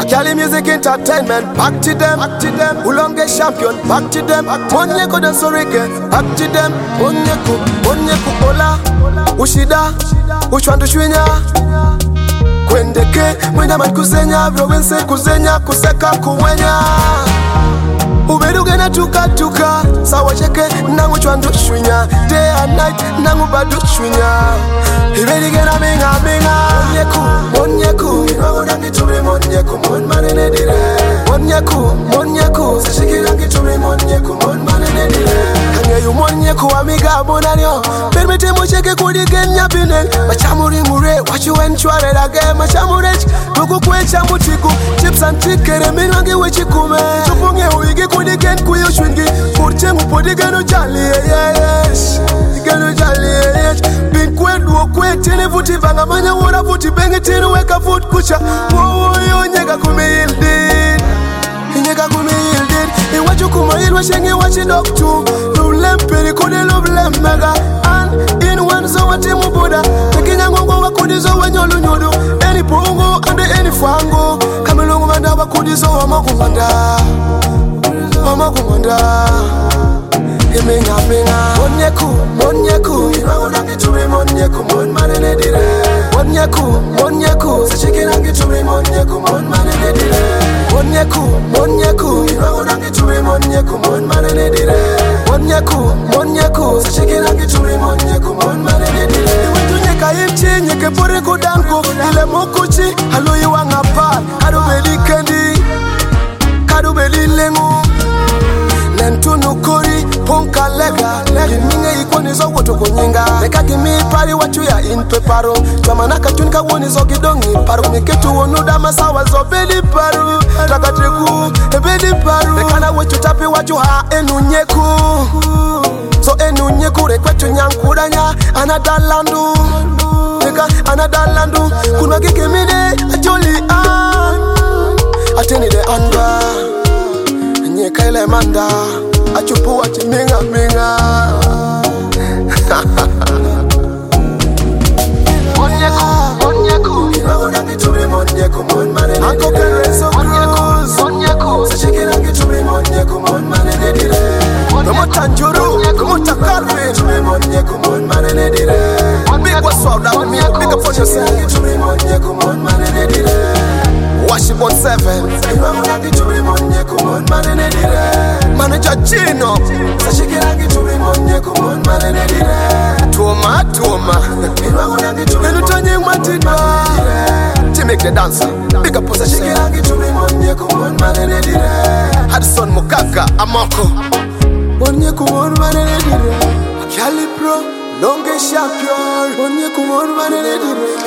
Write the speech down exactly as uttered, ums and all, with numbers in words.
Cali music entertainment, back to them, back to them. Ulonge champion, back to them. Monyeko da sorike, back to them. Monyeko, monyeko ola, ushida, uchwandu shwinya. Kwendeke, mwenda mat kuzenya, province kuzenya, kuseka kuwenya. Uberuge na tuka tuka, sawa cheke, nangu chwandu shwinya. Day and night, nangu badu shwinya. Iberuge na minga minga. Monyeko, monyeko, iwago nangi tumi monyeko, mon manene dire. Monyeko, monyeko, sashiki nangi tumi monyeko, mon manene dire. Kange yu monyeko amiga bonanyo. Permite mocheke kudi kenya bine. Machamuri ngure, wachi wenchware lage. Machamurech, tuku kwecha mutiku. Chips and tikere, minwangi wechikume. Chupunge uigi kudi ken kuyo shwingi. Kurche ngupodi geno jali, yes. Geno jali, yes. Bin kwedu okwe tini vuti banga manya wora vuti bengi tini weka vut kucha. Wowo yo nyega kume yildin. Nyega kume yildin. Iwachu kuma ilwa shengi wachi doktu. Lulem peri kudi lublem mega. And in one zo wati mubuda. Tekinya ngongo wakudi zo wenyolu nyodu. Eni pongo ande eni fango. Kamilungu manda wakudi zo wamakumanda. Wamakumanda. Iminga minga. Monyeko, monyeko. Iwago nangi tumi monyeko, mon manene dire. Monyeko, monyeko. Sachiki nangi tumi monyeko, mon manene dire. Monyeko, monyeko. Iwago nangi tumi monyeko, mon manene dire. Monyeko, monyeko. Sachiki nangi tumi monyeko, mon manene dire. Iwendu nyeka imchi, nyeke pore kudanko. Ile mokuchi, halu iwanga pa. Kado beli kendi, kado beli lengu. Nentunu kori, ponka lega. Yiminge ikoni zo woto kunyinga. Neka kimi pari watu ya inpe paro. Jamanaka tunika woni zo gidongi paro. Niketu wonuda masawa zo beli paru. Takatreku, beli paru. Nekana wetu tapi watu ha enu nyeku. So enu nyeku rekwetu nyankudanya. Anadalandu, neka anadalandu. Kuna kikimide, ajoli an. Ateni de anda. Nyeka ile manda. Achupu wati minga minga. Monyeko, monyeko. Iwago nangi tumi monyeko, mon manene. Anko kereso cruz. Monyeko. Sashiki nangi tumi monyeko, mon manene dire. Nomo tanjuru, nomo takalwe. Tumi monyeko, mon manene dire. Big what's up, that me big up on yourself. Tumi monyeko, mon manene dire. Washington seven. Iwago nangi tumi monyeko, mon manene dire. Manager Chino. Sashiki nangi tumi monyeko, mon manene dire. Toma, toma. Iwago nangi tumi Elutonye matidba. To make the dancer. Big up possession. Sashiki nangi tumi monyeko, mon manene dire. Hudson Mukaka, Amoko. Monyeko, mon manene dire. Cali Pro, Longe champion. Monyeko, mon manene dire.